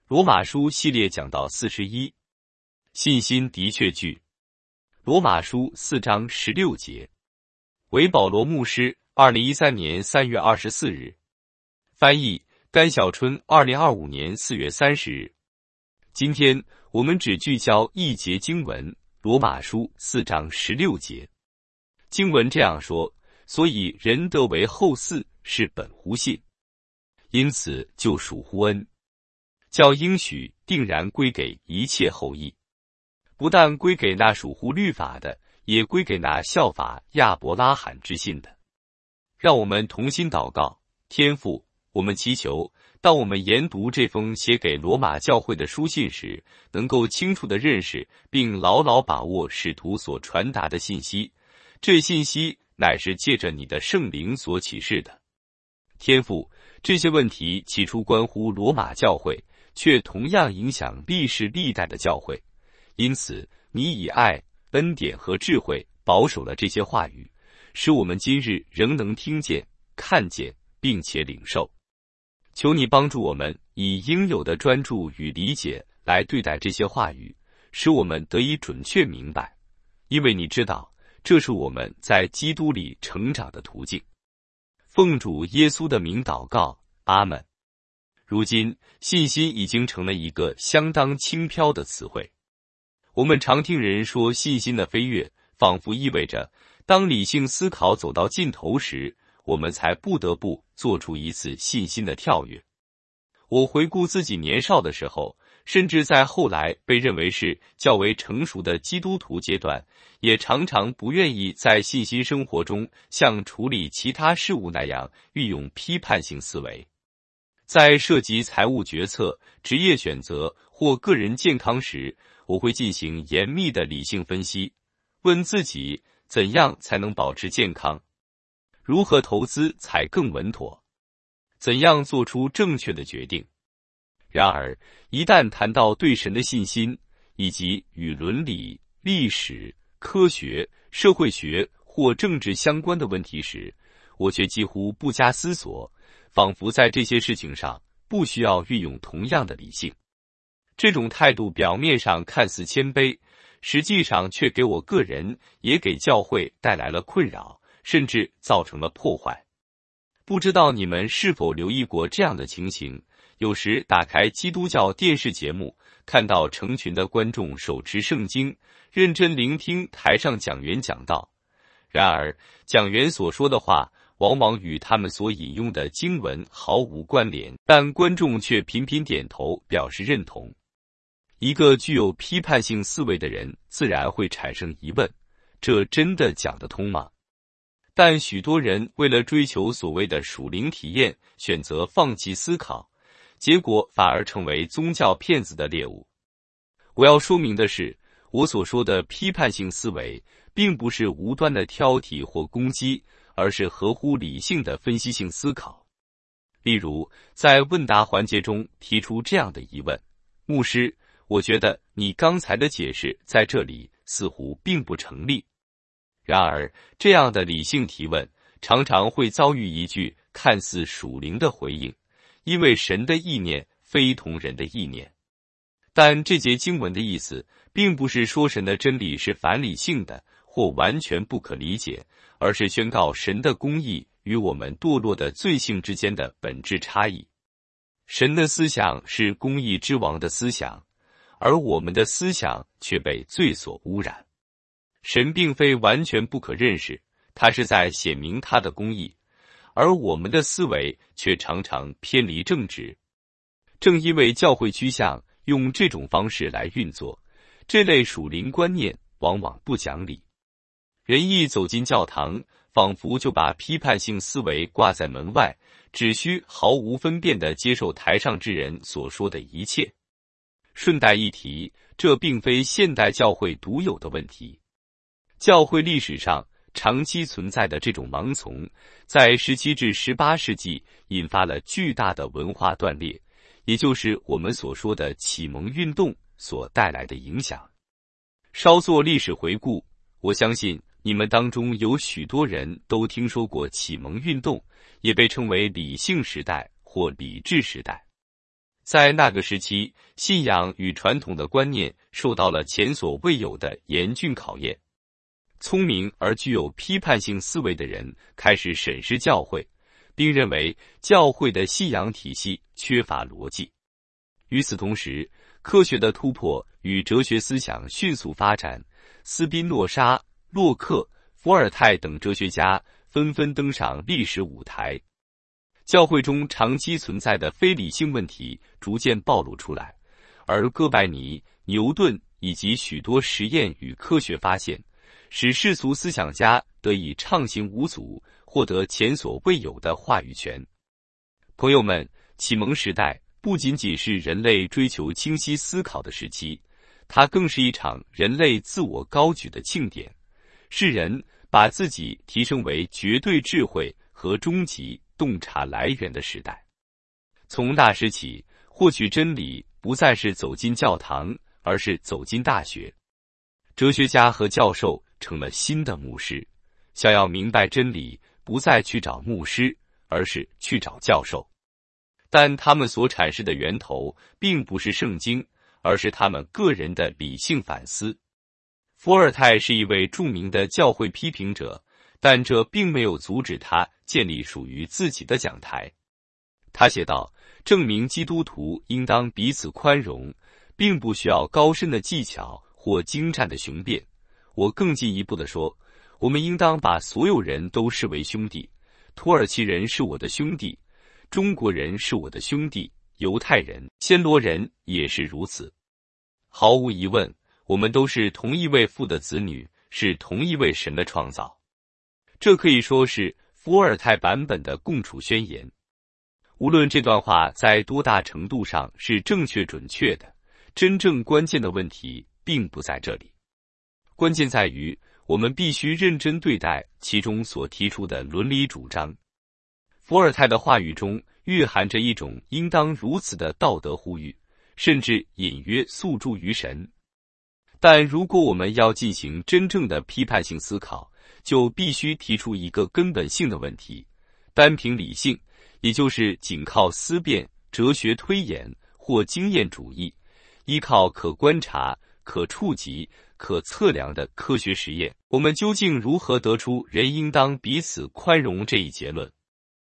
罗马书系列讲到41，信心的确句。罗马书4章16节。为保罗牧师，2013年3月24日。翻译甘小春，2025年4月30日。今天我们只聚焦一节经文，罗马书4章16节。经文这样说：所以人得为后嗣，是本乎信，因此就属乎恩。叫应许定然归给一切后裔，不但归给那属乎律法的，也归给那效法亚伯拉罕之信的。让我们同心祷告。天父，我们祈求，当我们研读这封写给罗马教会的书信时，能够清楚地认识并牢牢把握使徒所传达的信息，这信息乃是借着你的圣灵所启示的。天父，这些问题起初关乎罗马教会，却同样影响历世历代的教会，因此你以爱、恩典和智慧保守了这些话语，使我们今日仍能听见、看见，并且领受。求你帮助我们以应有的专注与理解来对待这些话语，使我们得以准确明白，因为你知道，这是我们在基督里成长的途径。奉主耶稣的名祷告，阿们。如今，信心已经成了一个相当轻飘的词汇。我们常听人说信心的飞跃，仿佛意味着，当理性思考走到尽头时，我们才不得不做出一次信心的跳跃。我回顾自己年少的时候，甚至在后来被认为是较为成熟的基督徒阶段，也常常不愿意在信心生活中像处理其他事物那样运用批判性思维。在涉及财务决策、职业选择或个人健康时，我会进行严密的理性分析，问自己怎样才能保持健康，如何投资才更稳妥，怎样做出正确的决定。然而，一旦谈到对神的信心，以及与伦理、历史、科学、社会学或政治相关的问题时，我却几乎不加思索，仿佛在这些事情上不需要运用同样的理性。这种态度表面上看似谦卑，实际上却给我个人也给教会带来了困扰，甚至造成了破坏。不知道你们是否留意过这样的情形，有时打开基督教电视节目，看到成群的观众手持圣经，认真聆听台上讲员讲道。然而，讲员所说的话往往与他们所引用的经文毫无关联，但观众却频频点头表示认同。一个具有批判性思维的人自然会产生疑问，这真的讲得通吗？但许多人为了追求所谓的属灵体验，选择放弃思考，结果反而成为宗教骗子的猎物。我要说明的是，我所说的批判性思维，并不是无端的挑剔或攻击，而是合乎理性的分析性思考。例如，在问答环节中提出这样的疑问：牧师，我觉得你刚才的解释在这里似乎并不成立。然而，这样的理性提问常常会遭遇一句看似属灵的回应，因为神的意念非同人的意念。但这节经文的意思并不是说神的真理是反理性的或完全不可理解，而是宣告神的公义与我们堕落的罪性之间的本质差异。神的思想是公义之王的思想，而我们的思想却被罪所污染。神并非完全不可认识，他是在显明他的公义，而我们的思维却常常偏离正直。正因为教会趋向用这种方式来运作，这类属灵观念往往不讲理。人一走进教堂，仿佛就把批判性思维挂在门外，只需毫无分辨地接受台上之人所说的一切。顺带一提，这并非现代教会独有的问题。教会历史上长期存在的这种盲从，在17至18世纪引发了巨大的文化断裂，也就是我们所说的启蒙运动所带来的影响。稍作历史回顾，我相信你们当中有许多人都听说过启蒙运动，也被称为理性时代或理智时代。 在那个时期，信仰与传统的观念受到了前所未有的严峻考验。聪明而具有批判性思维的人开始审视教会，并认为教会的信仰体系缺乏逻辑。与此同时，科学的突破与哲学思想迅速发展，斯宾诺莎、洛克、伏尔泰等哲学家纷纷登上历史舞台。教会中长期存在的非理性问题逐渐暴露出来，而哥白尼、牛顿以及许多实验与科学发现，使世俗思想家得以畅行无阻，获得前所未有的话语权。朋友们，启蒙时代不仅仅是人类追求清晰思考的时期，它更是一场人类自我高举的庆典，是人把自己提升为绝对智慧和终极洞察来源的时代。从那时起，获取真理不再是走进教堂，而是走进大学。哲学家和教授成了新的牧师，想要明白真理，不再去找牧师，而是去找教授。但他们所阐释的源头并不是圣经，而是他们个人的理性反思。伏尔泰是一位著名的教会批评者，但这并没有阻止他建立属于自己的讲台。他写道，证明基督徒应当彼此宽容，并不需要高深的技巧或精湛的雄辩。我更进一步地说，我们应当把所有人都视为兄弟。土耳其人是我的兄弟，中国人是我的兄弟，犹太人、暹罗人也是如此。毫无疑问，我们都是同一位父的子女，是同一位神的创造。这可以说是伏尔泰版本的共处宣言。无论这段话在多大程度上是正确准确的，真正关键的问题并不在这里。关键在于，我们必须认真对待其中所提出的伦理主张。伏尔泰的话语中蕴含着一种应当如此的道德呼吁，甚至隐约诉诸于神。但如果我们要进行真正的批判性思考，就必须提出一个根本性的问题：单凭理性，也就是仅靠思辨、哲学推演或经验主义，依靠可观察、可触及、可测量的科学实验，我们究竟如何得出人应当彼此宽容这一结论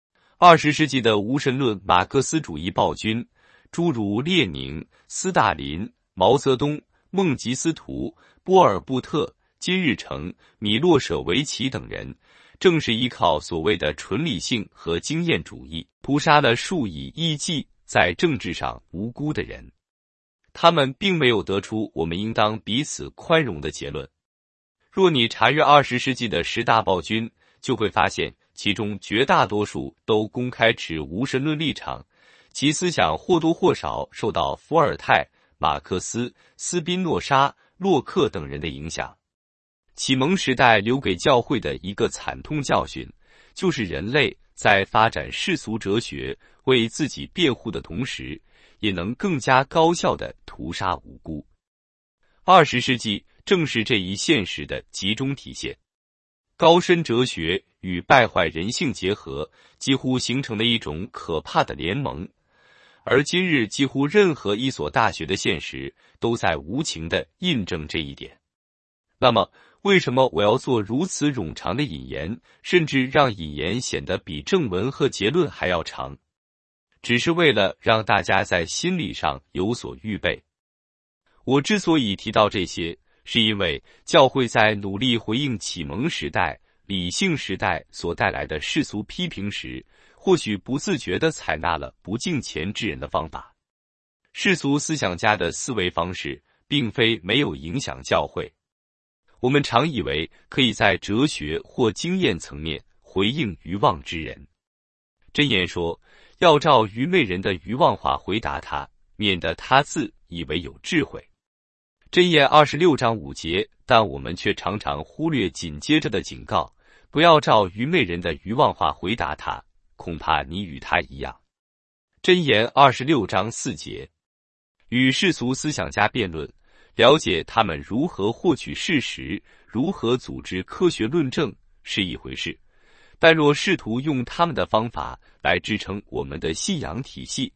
？20世纪的无神论马克思主义暴君，诸如列宁、斯大林、毛泽东、孟吉斯图、波尔布特、金日成、米洛舍维奇等人，正是依靠所谓的纯理性和经验主义，屠杀了数以亿计在政治上无辜的人。他们并没有得出我们应当彼此宽容的结论。若你查阅20世纪的10大暴君，就会发现其中绝大多数都公开持无神论立场，其思想或多或少受到伏尔泰、马克思、斯宾诺莎、洛克等人的影响。启蒙时代留给教会的一个惨痛教训，就是人类在发展世俗哲学为自己辩护的同时，也能更加高效地屠杀无辜。20世纪正是这一现实的集中体现。高深哲学与败坏人性结合，几乎形成了一种可怕的联盟。而今日几乎任何一所大学的现实都在无情地印证这一点。那么，为什么我要做如此冗长的引言，甚至让引言显得比正文和结论还要长？只是为了让大家在心理上有所预备。我之所以提到这些，是因为教会在努力回应启蒙时代、理性时代所带来的世俗批评时，或许不自觉地采纳了不敬前之人的方法。世俗思想家的思维方式并非没有影响教会。我们常以为可以在哲学或经验层面回应愚妄之人。箴言说，要照愚昧人的愚妄话回答他，免得他自以为有智慧。箴言26章5节，但我们却常常忽略紧接着的警告，不要照愚昧人的愚妄话回答他，恐怕你与他一样。箴言26章4节，与世俗思想家辩论，了解他们如何获取事实，如何组织科学论证是一回事，但若试图用他们的方法来支撑我们的信仰体系，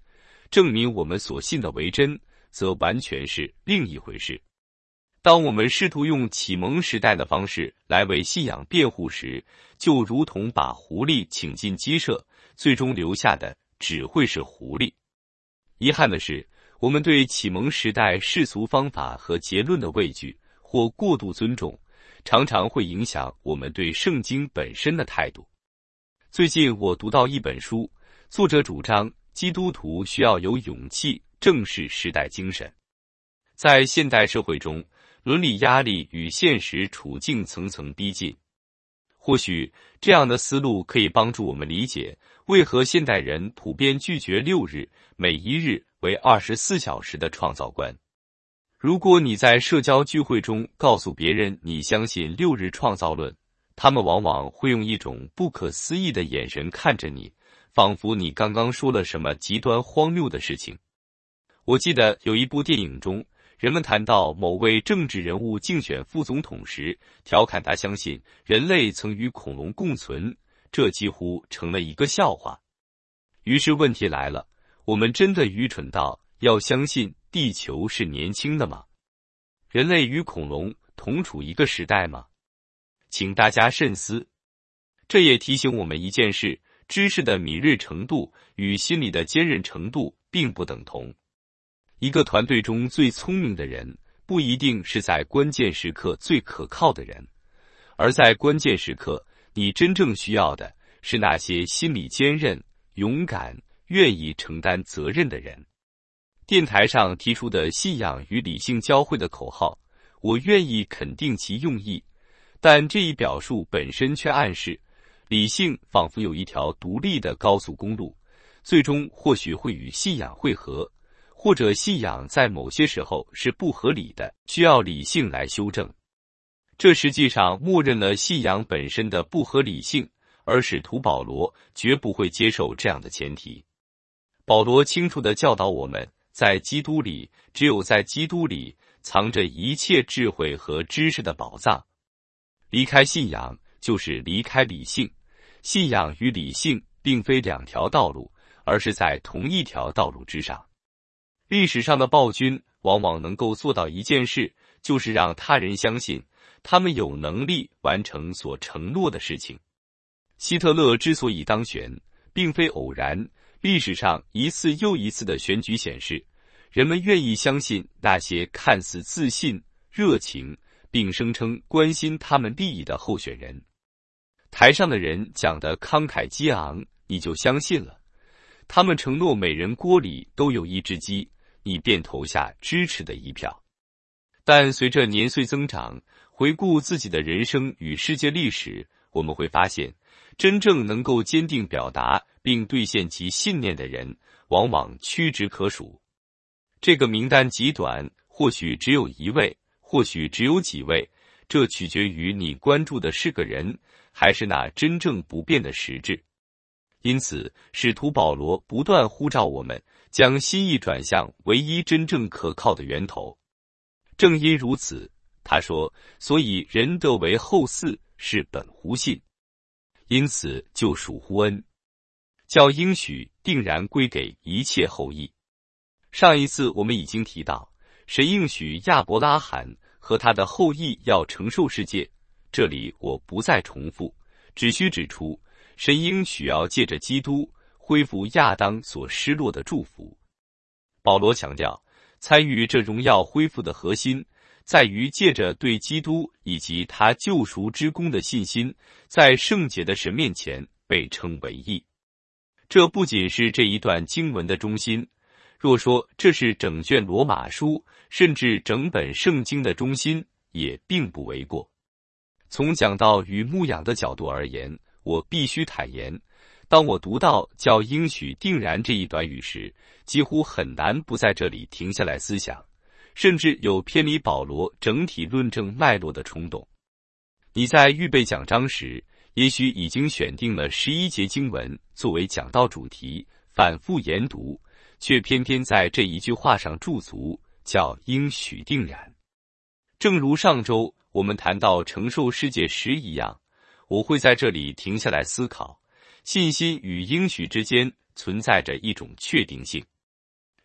证明我们所信的为真，则完全是另一回事。当我们试图用启蒙时代的方式来为信仰辩护时，就如同把狐狸请进鸡舍，最终留下的只会是狐狸。遗憾的是，我们对启蒙时代世俗方法和结论的畏惧或过度尊重，常常会影响我们对圣经本身的态度。最近我读到一本书，作者主张基督徒需要有勇气正视时代精神。在现代社会中，伦理压力与现实处境层层逼近。或许这样的思路可以帮助我们理解为何现代人普遍拒绝6日每一日为24小时的创造观。如果你在社交聚会中告诉别人你相信6日创造论，他们往往会用一种不可思议的眼神看着你，仿佛你刚刚说了什么极端荒谬的事情。我记得有一部电影中，人们谈到某位政治人物竞选副总统时，调侃他相信人类曾与恐龙共存，这几乎成了一个笑话。于是问题来了，我们真的愚蠢到要相信地球是年轻的吗？人类与恐龙同处一个时代吗？请大家慎思。这也提醒我们一件事，知识的敏锐程度与心理的坚韧程度并不等同。一个团队中最聪明的人，不一定是在关键时刻最可靠的人，而在关键时刻，你真正需要的是那些心理坚韧、勇敢、愿意承担责任的人。电台上提出的信仰与理性交汇的口号，我愿意肯定其用意，但这一表述本身却暗示，理性仿佛有一条独立的高速公路，最终或许会与信仰汇合，或者信仰在某些时候是不合理的，需要理性来修正。这实际上默认了信仰本身的不合理性，而使徒保罗绝不会接受这样的前提。保罗清楚地教导我们，在基督里，只有在基督里藏着一切智慧和知识的宝藏。离开信仰就是离开理性，信仰与理性并非两条道路，而是在同一条道路之上。历史上的暴君往往能够做到一件事，就是让他人相信他们有能力完成所承诺的事情。希特勒之所以当选，并非偶然，历史上一次又一次的选举显示，人们愿意相信那些看似自信、热情，并声称关心他们利益的候选人。台上的人讲得慷慨激昂，你就相信了。他们承诺每人锅里都有一只鸡，你便投下支持的一票。但随着年岁增长，回顾自己的人生与世界历史，我们会发现，真正能够坚定表达并兑现其信念的人，往往屈指可数。这个名单极短，或许只有一位，或许只有几位，这取决于你关注的是个人，还是那真正不变的实质。因此，使徒保罗不断呼召我们将心意转向唯一真正可靠的源头。正因如此，他说，所以人得为后嗣，是本乎信，因此就属乎恩，叫应许定然归给一切后裔。上一次我们已经提到，神应许亚伯拉罕和他的后裔要承受世界，这里我不再重复，只需指出，神应许要借着基督恢复亚当所失落的祝福。保罗强调，参与这荣耀恢复的核心，在于借着对基督以及他救赎之功的信心，在圣洁的神面前被称为义。这不仅是这一段经文的中心，若说这是整卷罗马书，甚至整本圣经的中心，也并不为过。从讲道与牧养的角度而言，我必须坦言，当我读到叫应许定然这一短语时，几乎很难不在这里停下来思想，甚至有偏离保罗整体论证脉络的冲动。你在预备讲章时，也许已经选定了11节经文作为讲道主题，反复研读，却偏偏在这一句话上驻足，叫应许定然。正如上周我们谈到承受世界时一样，我会在这里停下来思考，信心与应许之间存在着一种确定性。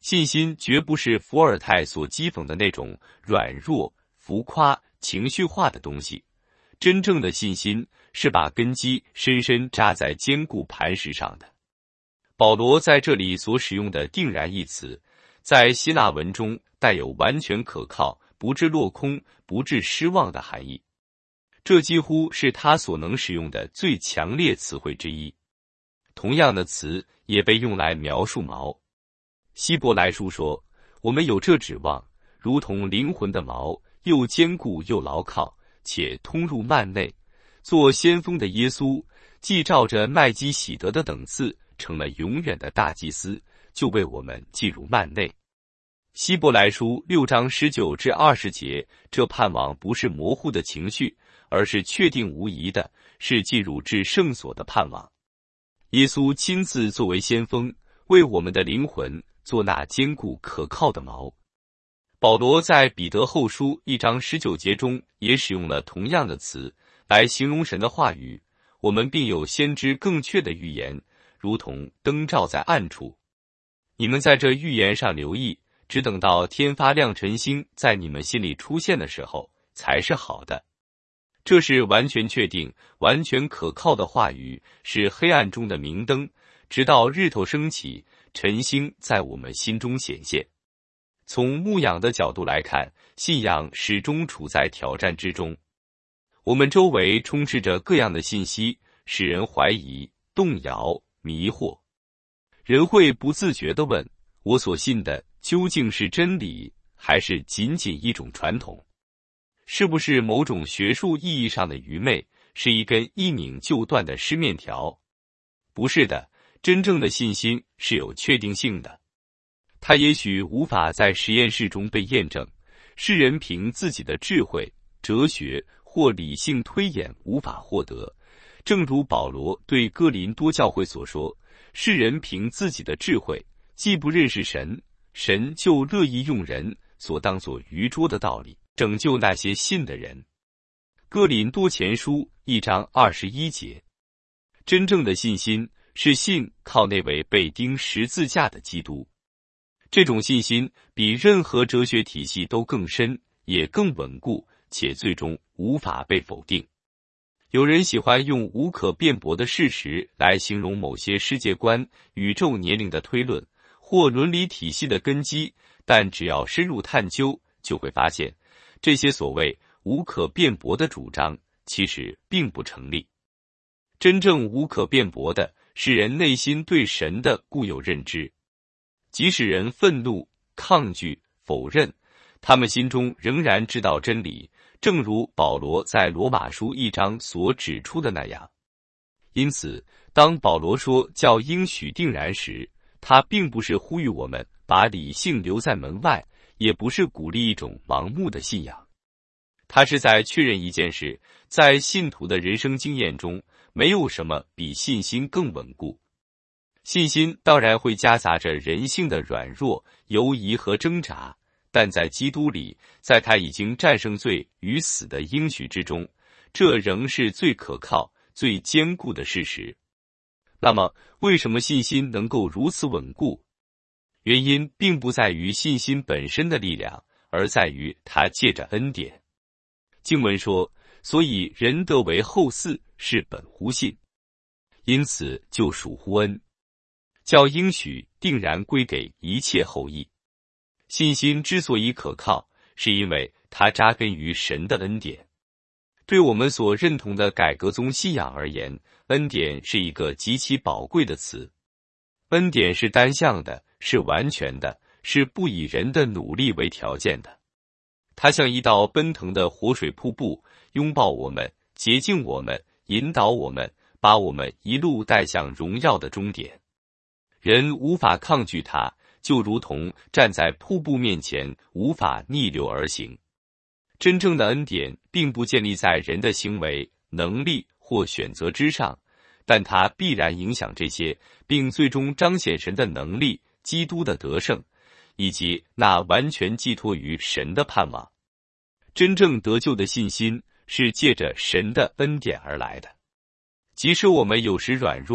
信心绝不是伏尔泰所讥讽的那种软弱、浮夸、情绪化的东西。真正的信心是把根基深深扎在坚固磐石上的。保罗在这里所使用的定然一词，在希腊文中带有完全可靠、不致落空、不致失望的含义。这几乎是他所能使用的最强烈词汇之一。同样的词也被用来描述锚。希伯来书说，我们有这指望，如同灵魂的锚，又坚固又牢靠，且通入幔内。做先锋的耶稣，既照着麦基洗德的等次，成了永远的大祭司，就为我们进入幔内。希伯来书6章19至20节，这盼望不是模糊的情绪，而是确定无疑的，是进入至圣所的盼望。耶稣亲自作为先锋，为我们的灵魂做那坚固可靠的锚。保罗在彼得后书1章19节中也使用了同样的词来形容神的话语。我们并有先知更确的预言，如同灯照在暗处。你们在这预言上留意，只等到天发亮晨星在你们心里出现的时候，才是好的。这是完全确定、完全可靠的话语，是黑暗中的明灯，直到日头升起，晨星在我们心中显现。从牧养的角度来看，信仰始终处在挑战之中。我们周围充斥着各样的信息，使人怀疑、动摇、迷惑。人会不自觉地问，我所信的究竟是真理，还是仅仅一种传统？是不是某种学术意义上的愚昧，是一根一拧就断的湿面条？不是的，真正的信心是有确定性的。它也许无法在实验室中被验证，世人凭自己的智慧、哲学或理性推演无法获得。正如保罗对哥林多教会所说，世人凭自己的智慧，既不认识神，神就乐意用人所当作愚拙的道理，拯救那些信的人。哥林多前书1章21节。真正的信心是信靠那位被钉十字架的基督。这种信心比任何哲学体系都更深，也更稳固，且最终无法被否定。有人喜欢用无可辩驳的事实来形容某些世界观、宇宙年龄的推论或伦理体系的根基，但只要深入探究，就会发现，这些所谓无可辩驳的主张其实并不成立。真正无可辩驳的是人内心对神的固有认知。即使人愤怒、抗拒、否认，他们心中仍然知道真理，正如保罗在罗马书1章所指出的那样。因此，当保罗说叫应许定然时，他并不是呼吁我们把理性留在门外，也不是鼓励一种盲目的信仰。他是在确认一件事，在信徒的人生经验中，没有什么比信心更稳固。信心当然会夹杂着人性的软弱、犹疑和挣扎，但在基督里，在他已经战胜罪与死的应许之中，这仍是最可靠、最坚固的事实。那么，为什么信心能够如此稳固？原因并不在于信心本身的力量，而在于他借着恩典。经文说，所以人得为后嗣，是本乎信，因此就属乎恩，叫应许定然归给一切后裔。信心之所以可靠，是因为它扎根于神的恩典。对我们所认同的改革宗信仰而言，恩典是一个极其宝贵的词。恩典是单向的，是完全的，是不以人的努力为条件的。它像一道奔腾的活水瀑布，拥抱我们，洁净我们，引导我们，把我们一路带向荣耀的终点。人无法抗拒它，就如同站在瀑布面前无法逆流而行。真正的恩典并不建立在人的行为、能力或选择之上，但它必然影响这些，并最终彰显神的能力、基督的得胜，以及那完全寄托于神的盼望。真正得救的信心是借着神的恩典而来的。即使我们有时软弱，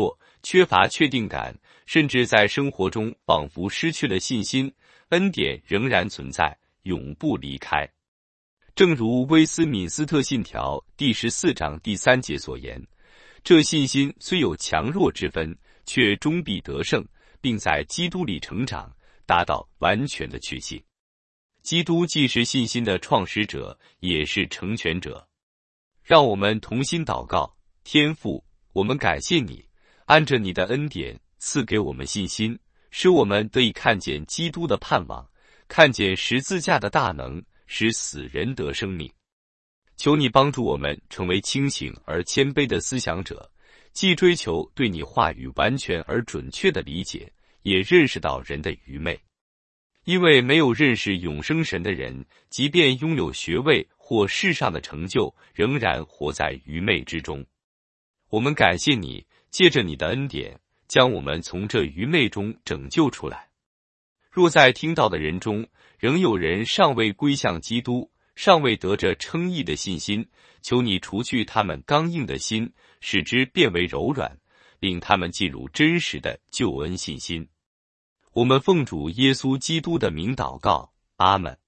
缺乏确定感，甚至在生活中仿佛失去了信心，恩典仍然存在，永不离开。正如威斯敏斯特信条第14章第3节所言，这信心虽有强弱之分，却终必得胜，并在基督里成长，达到完全的确信。基督既是信心的创始者，也是成全者。让我们同心祷告。天父，我们感谢你，按着你的恩典赐给我们信心，使我们得以看见基督的盼望，看见十字架的大能，使死人得生命。求你帮助我们成为清醒而谦卑的思想者，既追求对你话语完全而准确的理解，也认识到人的愚昧。因为没有认识永生神的人，即便拥有学位或世上的成就，仍然活在愚昧之中。我们感谢你，借着你的恩典，将我们从这愚昧中拯救出来。若在听到的人中，仍有人尚未归向基督，尚未得着称义的信心，求你除去他们刚硬的心，使之变为柔软，令他们进入真实的救恩信心。我们奉主耶稣基督的名祷告，阿们。